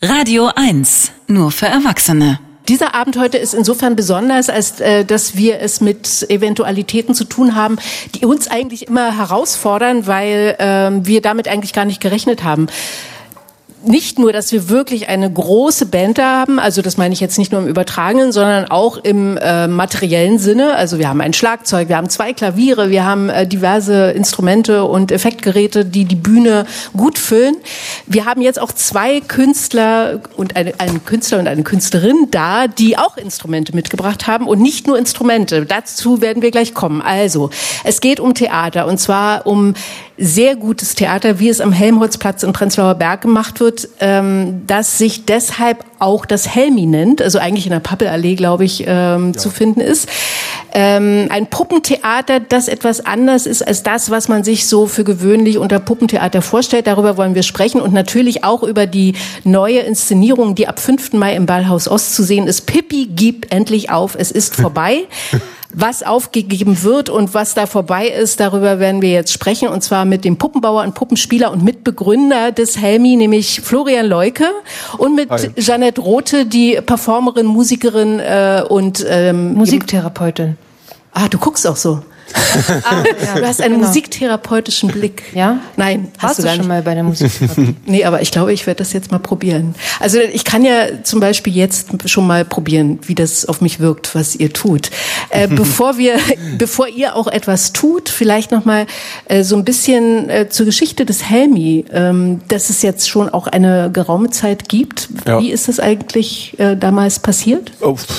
Radio 1, nur für Erwachsene. Dieser Abend heute ist insofern besonders, als dass wir es mit Eventualitäten zu tun haben, die uns eigentlich immer herausfordern, weil wir damit eigentlich gar nicht gerechnet haben. Nicht nur, dass wir wirklich eine große Band haben, also das meine ich jetzt nicht nur im Übertragenen, sondern auch im materiellen Sinne. Also wir haben ein Schlagzeug, wir haben 2 Klaviere, wir haben diverse Instrumente und Effektgeräte, die die Bühne gut füllen. Wir haben jetzt auch 2 Künstler und einen Künstler und eine Künstlerin da, die auch Instrumente mitgebracht haben und nicht nur Instrumente. Dazu werden wir gleich kommen. Also, es geht um Theater und zwar um sehr gutes Theater, wie es am Helmholtzplatz in Prenzlauer Berg gemacht wird, das sich deshalb auch das Helmi nennt, also eigentlich in der Pappelallee, glaube ich, zu finden ist. Ein Puppentheater, das etwas anders ist als das, was man sich so für gewöhnlich unter Puppentheater vorstellt. Darüber wollen wir sprechen und natürlich auch über die neue Inszenierung, die ab 5. Mai im Ballhaus Ost zu sehen ist. Pippi, gib endlich auf, es ist vorbei. Was aufgegeben wird und was da vorbei ist, darüber werden wir jetzt sprechen. Und zwar mit dem Puppenbauer und Puppenspieler und Mitbegründer des Helmi, nämlich Florian Leuke. Und mit Jeanette Rothe, die Performerin, Musikerin und Musiktherapeutin. Ah, du guckst auch so. Du hast einen musiktherapeutischen Blick. Ja? Nein, hast du gar nicht. Schon mal bei der Musiktherapie? Nee, aber ich glaube, ich werde das jetzt mal probieren. Also ich kann ja zum Beispiel jetzt schon mal probieren, wie das auf mich wirkt, was ihr tut. Bevor ihr auch etwas tut, vielleicht noch mal so ein bisschen zur Geschichte des Helmi, dass es jetzt schon auch eine geraume Zeit gibt. Ja. Wie ist das eigentlich damals passiert?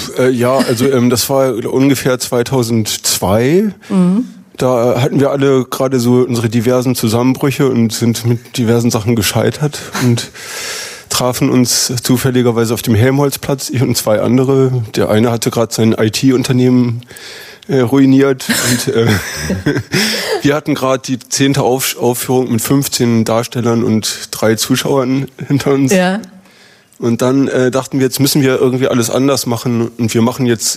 Das war ungefähr 2002. Da hatten wir alle gerade so unsere diversen Zusammenbrüche und sind mit diversen Sachen gescheitert und trafen uns zufälligerweise auf dem Helmholtzplatz, ich und 2 andere. Der eine hatte gerade sein IT-Unternehmen ruiniert und wir hatten gerade die 10. Aufführung mit 15 Darstellern und 3 Zuschauern hinter uns. Ja. Und dann dachten wir, jetzt müssen wir irgendwie alles anders machen und wir machen jetzt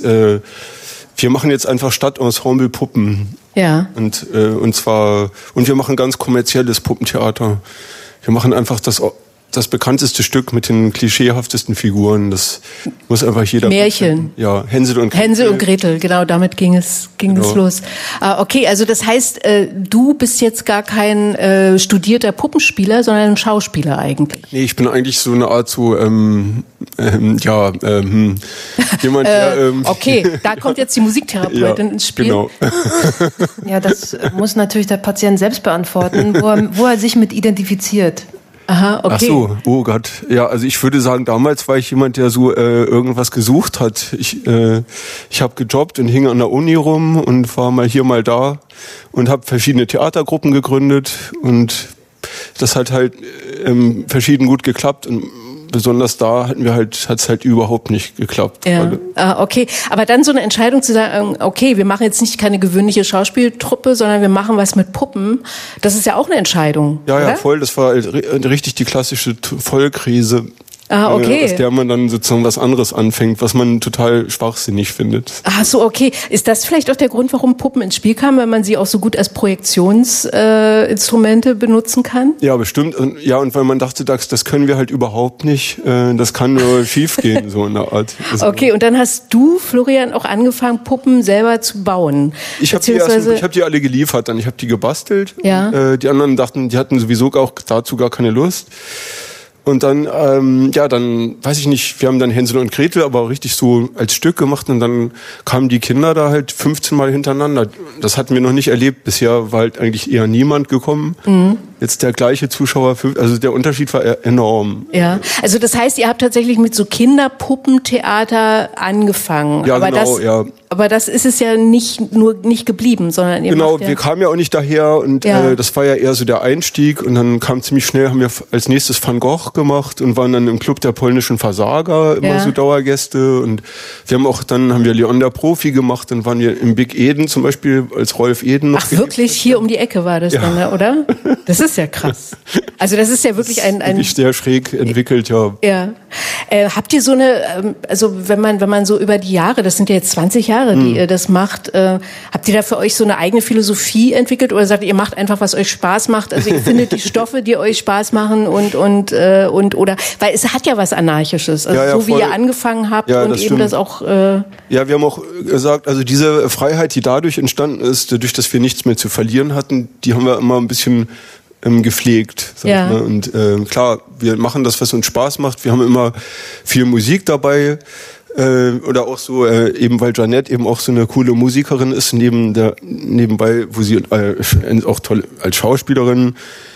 einfach Stadtensemble Puppen. Ja. Und wir machen ganz kommerzielles Puppentheater. Wir machen einfach das bekannteste Stück mit den klischeehaftesten Figuren. Das muss einfach jeder. Märchen. Ja, Hänsel und Gretel. Hänsel und Gretel, genau, damit ging es los. Okay, also das heißt, du bist jetzt gar kein studierter Puppenspieler, sondern ein Schauspieler eigentlich. Nee, ich bin eigentlich so eine Art jemand, der... okay, da kommt jetzt die Musiktherapeutin ins Spiel. Genau. Ja, das muss natürlich der Patient selbst beantworten, wo er sich mit identifiziert. Aha, okay. Ach so, oh Gott. Ja, also ich würde sagen, damals war ich jemand, der so irgendwas gesucht hat. Ich habe gejobbt und hing an der Uni rum und war mal hier, mal da und habe verschiedene Theatergruppen gegründet und das hat halt verschieden gut geklappt und besonders da hat's halt überhaupt nicht geklappt. Ja. Okay, aber dann so eine Entscheidung zu sagen, okay, wir machen jetzt nicht keine gewöhnliche Schauspieltruppe, sondern wir machen was mit Puppen, das ist ja auch eine Entscheidung. Ja, oder? Ja, voll, das war halt richtig die klassische Vollkrise. Okay. Aus der man dann sozusagen was anderes anfängt, was man total schwachsinnig findet. Ach so, okay. Ist das vielleicht auch der Grund, warum Puppen ins Spiel kamen, weil man sie auch so gut als Projektionsinstrumente benutzen kann? Ja, bestimmt. Und weil man dachte, das können wir halt überhaupt nicht. Das kann nur schief gehen, so in der Art. Also, okay, und dann hast du, Florian, auch angefangen, Puppen selber zu bauen. Ich habe die alle geliefert, dann ich habe die gebastelt. Ja. Die anderen dachten, die hatten sowieso auch dazu gar keine Lust. Und dann, dann weiß ich nicht, wir haben dann Hänsel und Gretel aber richtig so als Stück gemacht und dann kamen die Kinder da halt 15 Mal hintereinander. Das hatten wir noch nicht erlebt. Bisher war halt eigentlich eher niemand gekommen. Mhm. Jetzt der gleiche Zuschauer, also der Unterschied war enorm. Ja, also das heißt, ihr habt tatsächlich mit so Kinderpuppentheater angefangen. Ja, genau. Aber das ist es ja nicht geblieben, sondern ihr Genau, wir kamen ja auch nicht daher und das war ja eher so der Einstieg und dann kam ziemlich schnell, haben wir als nächstes Van Gogh gemacht und waren dann im Club der polnischen Versager immer so Dauergäste und haben wir Leon der Profi gemacht, dann waren wir im Big Eden zum Beispiel als Rolf Eden noch. Ach wirklich, hier um die Ecke war das dann, oder? Das ist ja krass. Also das ist ja wirklich ein wirklich sehr schräg entwickelt, ja. Ja. Habt ihr so eine, also wenn man so über die Jahre, das sind ja jetzt 20 Jahre, die ihr das macht, habt ihr da für euch so eine eigene Philosophie entwickelt oder sagt ihr, macht einfach, was euch Spaß macht? Also ihr findet die Stoffe, die euch Spaß machen und oder, weil es hat ja was Anarchisches, also so wie ihr angefangen habt und das eben stimmt. Das auch. Ja, wir haben auch gesagt, also diese Freiheit, die dadurch entstanden ist, dadurch, dass wir nichts mehr zu verlieren hatten, die haben wir immer ein bisschen gepflegt. Sag ich mal. Und klar, wir machen das, was uns Spaß macht. Wir haben immer viel Musik dabei. Oder auch so, eben weil Jeanette eben auch so eine coole Musikerin ist, nebenbei, wo sie auch toll als Schauspielerin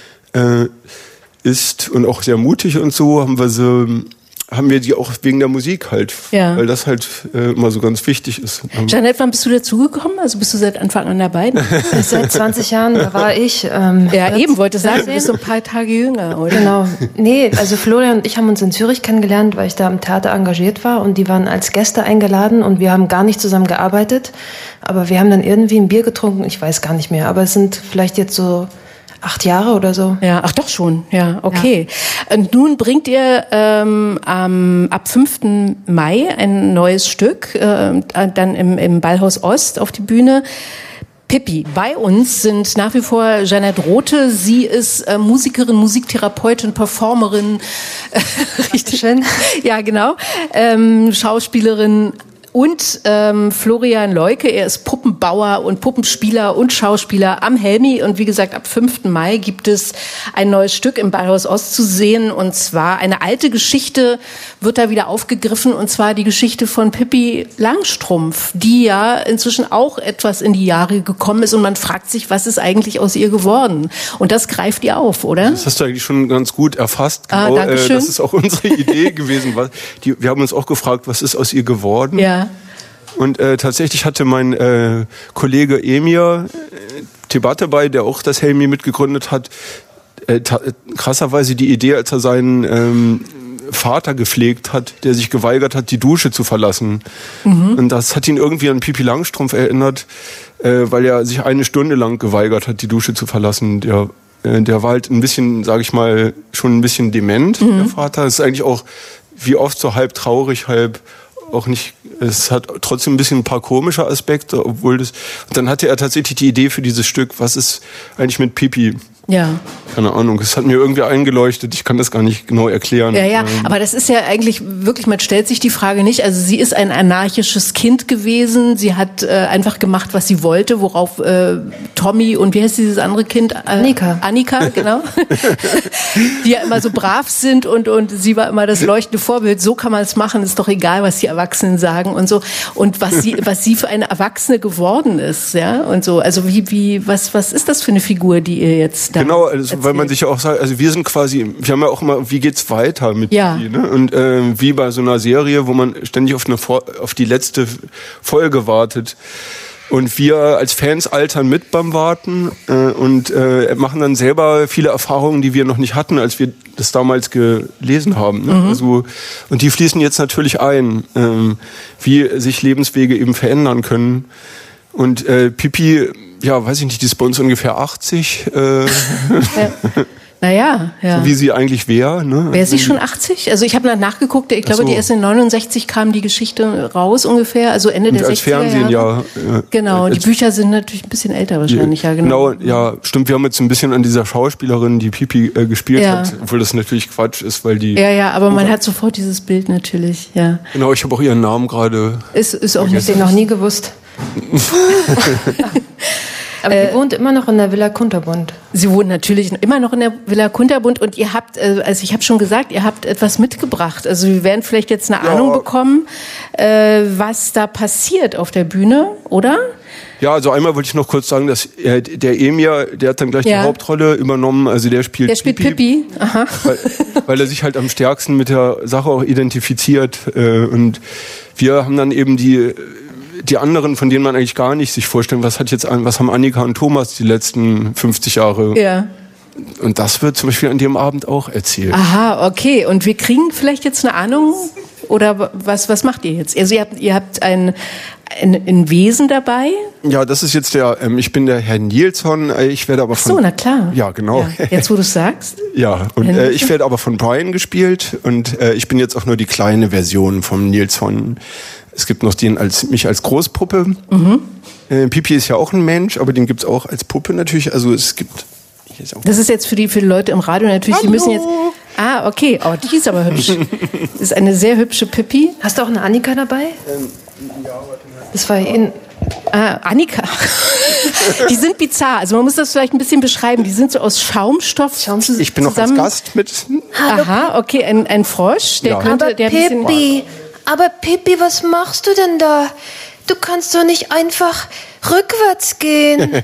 ist und auch sehr mutig und so, haben wir die auch wegen der Musik halt, weil das halt immer so ganz wichtig ist. Jeanette, wann bist du dazugekommen? Also bist du seit Anfang an dabei? Seit 20 Jahren, da war ich. Ja, eben, wollte sagen, du bist so ein paar Tage jünger, oder? Genau. Nee, also Florian und ich haben uns in Zürich kennengelernt, weil ich da am Theater engagiert war und die waren als Gäste eingeladen und wir haben gar nicht zusammen gearbeitet, aber wir haben dann irgendwie ein Bier getrunken, ich weiß gar nicht mehr, aber es sind vielleicht jetzt so 8 Jahre oder so. Ja, ach doch schon. Ja, okay. Ja. Und nun bringt ihr ab 5. Mai ein neues Stück, dann im Ballhaus Ost auf die Bühne. Pippi. Bei uns sind nach wie vor Jeanette Rothe. Sie ist Musikerin, Musiktherapeutin, Performerin. Richtig schön. Ja, genau. Schauspielerin. Und Florian Leuke, er ist Puppenbauer und Puppenspieler und Schauspieler am Helmi. Und wie gesagt, ab 5. Mai gibt es ein neues Stück im Ballhaus Ost zu sehen. Und zwar eine alte Geschichte wird da wieder aufgegriffen. Und zwar die Geschichte von Pippi Langstrumpf, die ja inzwischen auch etwas in die Jahre gekommen ist. Und man fragt sich, was ist eigentlich aus ihr geworden? Und das greift ihr auf, oder? Das hast du eigentlich schon ganz gut erfasst. Genau, Dankeschön. Das ist auch unsere Idee gewesen. Wir haben uns auch gefragt, was ist aus ihr geworden? Ja. Und tatsächlich hatte mein Kollege Emir Tebat dabei, der auch das Helmi mitgegründet hat, krasserweise die Idee, als er seinen Vater gepflegt hat, der sich geweigert hat, die Dusche zu verlassen. Mhm. Und das hat ihn irgendwie an Pippi Langstrumpf erinnert, weil er sich 1 Stunde lang geweigert hat, die Dusche zu verlassen. Der war halt ein bisschen, sag ich mal, schon ein bisschen dement, der Vater. Das ist eigentlich auch wie oft so halb traurig, halb auch nicht, es hat trotzdem ein bisschen ein paar komische Aspekte, obwohl das, und dann hatte er tatsächlich die Idee für dieses Stück, was ist eigentlich mit Pippi? Ja. Keine Ahnung, es hat mir irgendwie eingeleuchtet, ich kann das gar nicht genau erklären. Ja, aber das ist ja eigentlich wirklich, man stellt sich die Frage nicht, also sie ist ein anarchisches Kind gewesen, sie hat einfach gemacht, was sie wollte, worauf Tommy und wie heißt dieses andere Kind? Annika, genau. Die ja immer so brav sind und sie war immer das leuchtende Vorbild, so kann man es machen, ist doch egal, was die Erwachsenen sagen und so. Und was sie für eine Erwachsene geworden ist, ja, und so. Also was ist das für eine Figur, die ihr jetzt da genau, also, weil man sich ja auch sagt, also wir haben ja auch immer, wie geht's weiter mit Pippi, ne? Und wie bei so einer Serie, wo man ständig auf die letzte Folge wartet. Und wir als Fans altern mit beim Warten und machen dann selber viele Erfahrungen, die wir noch nicht hatten, als wir das damals gelesen haben. Ne? Also, und die fließen jetzt natürlich ein, wie sich Lebenswege eben verändern können. Und Pippi, ja, weiß ich nicht, die ist bei uns ungefähr 80. Naja, ja. So wie sie eigentlich wäre. Ne? Wäre sie schon 80? Also ich habe nachgeguckt, ich glaube, die erst in 69 kam die Geschichte raus ungefähr, also Ende der 60er Jahre. Als Fernsehen, ja. Genau, die Bücher sind natürlich ein bisschen älter wahrscheinlich, ja genau. Genau, ja, stimmt, wir haben jetzt ein bisschen an dieser Schauspielerin, die Pippi gespielt hat, obwohl das natürlich Quatsch ist, weil die... Ja, aber man hat sofort dieses Bild natürlich, ja. Genau, ich habe auch ihren Namen gerade... Ist auch nicht, den noch nie gewusst. Aber sie wohnt immer noch in der Villa Kunterbund. Sie wohnt natürlich immer noch in der Villa Kunterbund und ihr habt, also ich habe schon gesagt, ihr habt etwas mitgebracht. Also wir werden vielleicht jetzt eine Ahnung bekommen, was da passiert auf der Bühne, oder? Ja, also einmal wollte ich noch kurz sagen, dass der Emir, der hat dann gleich die Hauptrolle übernommen, also der spielt Pippi. Aha. Weil er sich halt am stärksten mit der Sache auch identifiziert und wir haben dann eben die anderen, von denen man eigentlich gar nicht sich vorstellen, was haben Annika und Thomas die letzten 50 Jahre. Ja. Und das wird zum Beispiel an dem Abend auch erzählt. Aha, okay. Und wir kriegen vielleicht jetzt eine Ahnung, oder was macht ihr jetzt? Also ihr habt ein Wesen dabei? Ja, das ist jetzt ich bin der Herr Nilsson, ich werde aber von... Ach so, na klar. Ja, genau. Ja, jetzt, wo du es sagst. Ja, und ich werde aber von Brian gespielt und ich bin jetzt auch nur die kleine Version vom Nilsson. Es gibt noch mich als Großpuppe. Pipi ist ja auch ein Mensch, aber den gibt's auch als Puppe natürlich. Also es gibt... Das ist jetzt für die Leute im Radio natürlich, Hallo. Die müssen jetzt... Ah, okay. Oh, die ist aber hübsch. Das ist eine sehr hübsche Pippi. Hast du auch eine Annika dabei? Ja, warte mal. Das war in... Annika. Die sind bizarr. Also man muss das vielleicht ein bisschen beschreiben. Die sind so aus Schaumstoff zusammen. Ich bin noch als Gast mit... Aha, okay. Ein Frosch, der könnte... Aber der Pippi, was machst du denn da? Du kannst doch nicht einfach rückwärts gehen.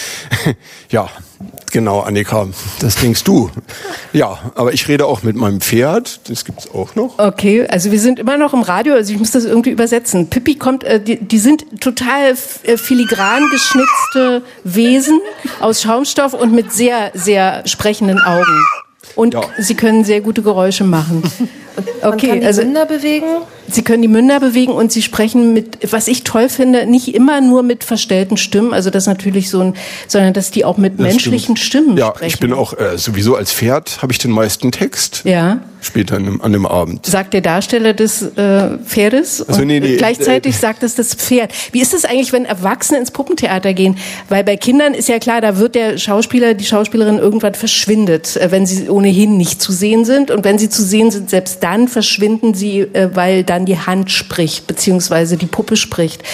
Ja, genau, Annika, das denkst du. Ja, aber ich rede auch mit meinem Pferd, das gibt's auch noch. Okay, also wir sind immer noch im Radio, also ich muss das irgendwie übersetzen. Pippi kommt, die sind total filigran geschnitzte Wesen aus Schaumstoff und mit sehr, sehr sprechenden Augen. Und sie können sehr gute Geräusche machen. Man kann die Münder bewegen? Sie können die Münder bewegen und sie sprechen mit, was ich toll finde, nicht immer nur mit verstellten Stimmen, also das natürlich sondern dass die auch mit menschlichen Stimmen sprechen. Ja, ich bin auch sowieso als Pferd habe ich den meisten Text. Ja. Später an dem Abend. Sagt der Darsteller des Pferdes also, und gleichzeitig sagt es das Pferd. Wie ist es eigentlich, wenn Erwachsene ins Puppentheater gehen? Weil bei Kindern ist ja klar, da wird der Schauspieler, die Schauspielerin irgendwann verschwindet, wenn sie ohnehin nicht zu sehen sind. Und wenn sie zu sehen sind, selbst dann verschwinden sie, weil dann die Hand spricht, beziehungsweise die Puppe spricht.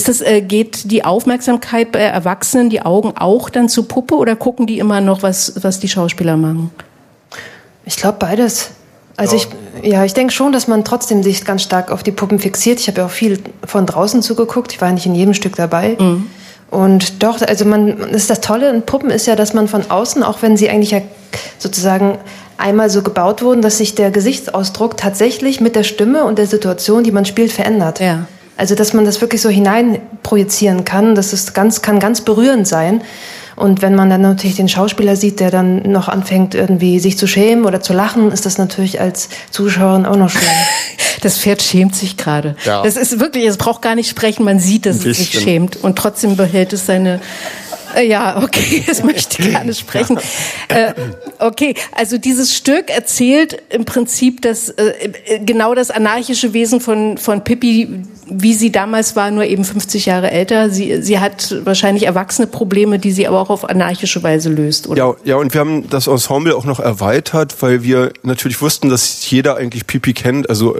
Geht die Aufmerksamkeit bei Erwachsenen, die Augen auch dann zur Puppe oder gucken die immer noch, was die Schauspieler machen? Ich glaube beides. Also ich denke schon, dass man trotzdem sich ganz stark auf die Puppen fixiert. Ich habe ja auch viel von draußen zugeguckt. Ich war nicht in jedem Stück dabei. Mhm. Und doch, also das Tolle an Puppen ist ja, dass man von außen, auch wenn sie eigentlich ja sozusagen einmal so gebaut wurden, dass sich der Gesichtsausdruck tatsächlich mit der Stimme und der Situation, die man spielt, verändert. Ja. Also dass man das wirklich so hineinprojizieren kann, kann ganz berührend sein. Und wenn man dann natürlich den Schauspieler sieht, der dann noch anfängt, irgendwie sich zu schämen oder zu lachen, ist das natürlich als Zuschauerin auch noch schlimm. Das Pferd schämt sich gerade. Ja. Das ist wirklich, es braucht gar nicht sprechen, man sieht, dass es sich schämt. Und trotzdem behält es seine... Ja, okay, es möchte gerne sprechen. Okay, also dieses Stück erzählt im Prinzip genau das anarchische Wesen von Pippi, wie sie damals war, nur eben 50 Jahre älter. Sie hat wahrscheinlich erwachsene Probleme, die sie aber auch auf anarchische Weise löst, oder? Ja, und wir haben das Ensemble auch noch erweitert, weil wir natürlich wussten, dass jeder eigentlich Pippi kennt. Also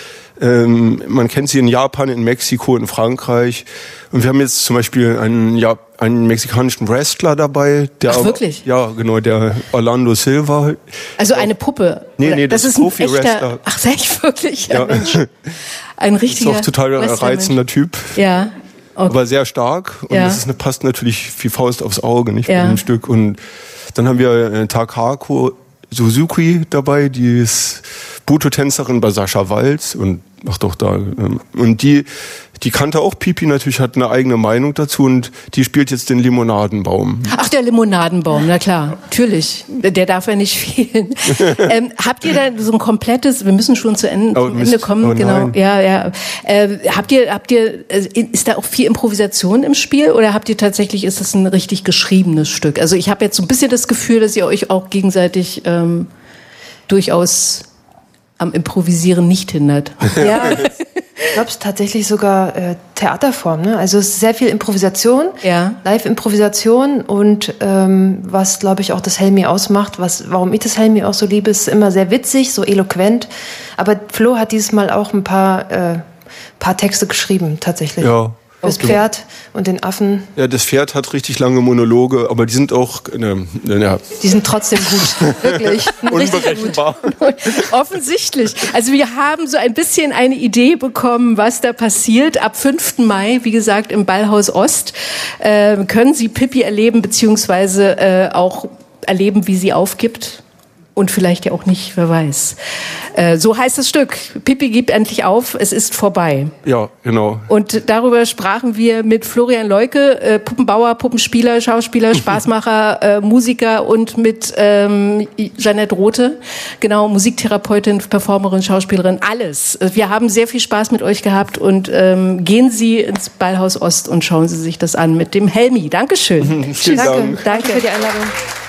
man kennt sie in Japan, in Mexiko, in Frankreich. Und wir haben jetzt zum Beispiel einen mexikanischen Wrestler dabei. Ach, wirklich? Ja, genau, der Orlando Silva. Also eine Puppe? Nee, das ist ein Profi-Wrestler. Ach, sag ich wirklich? Ja. Ein richtiger ist auch total reizender Typ. Ja. Okay. Aber sehr stark. Und das passt natürlich wie Faust aufs Auge, nicht, bei dem Stück. Und dann haben wir Takako Suzuki dabei, die ist Buto-Tänzerin bei Sascha Waltz und die kannte auch Pippi natürlich, hat eine eigene Meinung dazu und die spielt jetzt den Limonadenbaum. Ach, der Limonadenbaum, na klar, natürlich. Der darf ja nicht fehlen. Habt ihr da so ein komplettes, wir müssen schon zum Ende kommen, genau. Ja. Ist da auch viel Improvisation im Spiel oder ist das ein richtig geschriebenes Stück? Also ich habe jetzt so ein bisschen das Gefühl, dass ihr euch auch gegenseitig durchaus am Improvisieren nicht hindert. Ja, ich glaube, es ist tatsächlich sogar Theaterform. Ne? Also es ist sehr viel Improvisation, Live-Improvisation und was, glaube ich, auch das Helmi ausmacht, warum ich das Helmi auch so liebe, ist immer sehr witzig, so eloquent. Aber Flo hat dieses Mal auch ein paar Texte geschrieben, tatsächlich. Ja. Das Pferd und den Affen. Ja, das Pferd hat richtig lange Monologe, aber die sind auch... Die sind trotzdem gut, wirklich. Unberechenbar. Offensichtlich. Also wir haben so ein bisschen eine Idee bekommen, was da passiert. Ab 5. Mai, wie gesagt, im Ballhaus Ost, können Sie Pippi erleben, beziehungsweise auch erleben, wie sie aufgibt. Und vielleicht ja auch nicht, wer weiß. So heißt das Stück. Pippi gibt endlich auf, es ist vorbei. Ja, genau. Und darüber sprachen wir mit Florian Leuke, Puppenbauer, Puppenspieler, Schauspieler, Spaßmacher, Musiker und mit Jeanette Rothe, genau, Musiktherapeutin, Performerin, Schauspielerin, alles. Wir haben sehr viel Spaß mit euch gehabt und gehen Sie ins Ballhaus Ost und schauen Sie sich das an mit dem Helmi. Dankeschön. Vielen Dank. Danke für die Einladung.